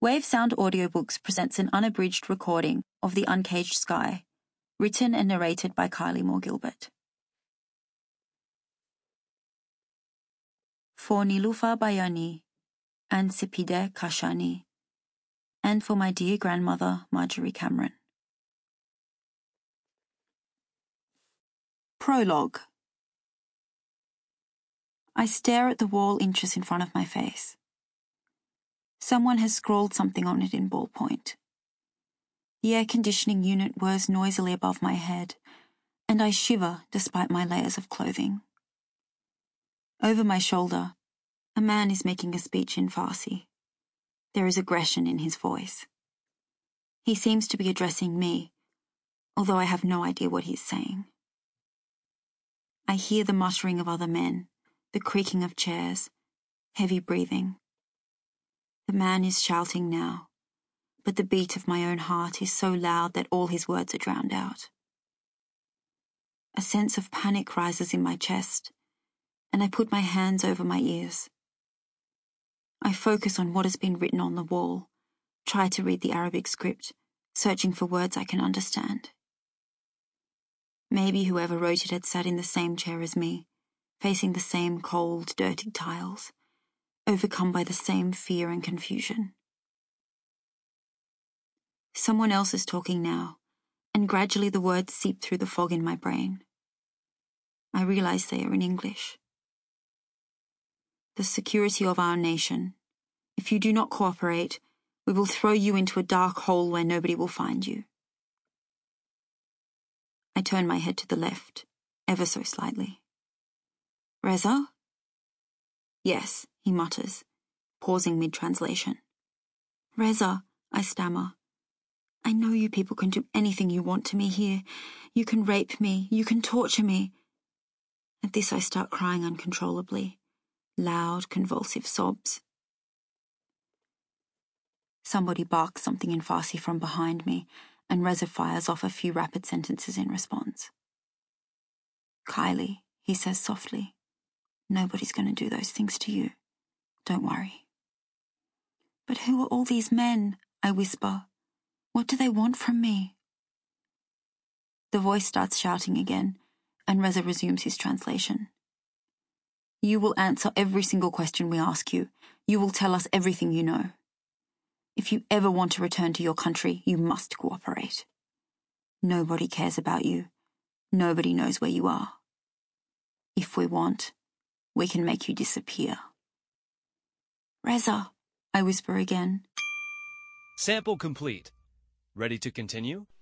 Wave Sound Audiobooks presents an unabridged recording of The Uncaged Sky, written and narrated by Kylie Moore Gilbert. For Niloufar Bayani and Sepideh Kashani, and for my dear grandmother Marjorie Cameron. Prologue. I stare at the wall inches in front of my face. Someone has scrawled something on it in ballpoint. The air conditioning unit whirs noisily above my head, and I shiver despite my layers of clothing. Over my shoulder, a man is making a speech in Farsi. There is aggression in his voice. He seems to be addressing me, although I have no idea what he's saying. I hear the muttering of other men, the creaking of chairs, heavy breathing. The man is shouting now, but the beat of my own heart is so loud that all his words are drowned out. A sense of panic rises in my chest, and I put my hands over my ears. I focus on what has been written on the wall, try to read the Arabic script, searching for words I can understand. Maybe whoever wrote it had sat in the same chair as me, facing the same cold, dirty tiles, overcome by the same fear and confusion. Someone else is talking now, and gradually the words seep through the fog in my brain. I realize they are in English. The security of our nation. If you do not cooperate, we will throw you into a dark hole where nobody will find you. I turn my head to the left, ever so slightly. Reza? Yes, he mutters, pausing mid-translation. Reza, I stammer. I know you people can do anything you want to me here. You can rape me, you can torture me. At this I start crying uncontrollably, loud, convulsive sobs. Somebody barks something in Farsi from behind me, and Reza fires off a few rapid sentences in response. Kylie, he says softly, nobody's going to do those things to you. Don't worry. But who are all these men? I whisper. What do they want from me? The voice starts shouting again, and Reza resumes his translation. You will answer every single question we ask you. You will tell us everything you know. If you ever want to return to your country, you must cooperate. Nobody cares about you. Nobody knows where you are. If we want, we can make you disappear. Reza, I whisper again. Sample complete. Ready to continue?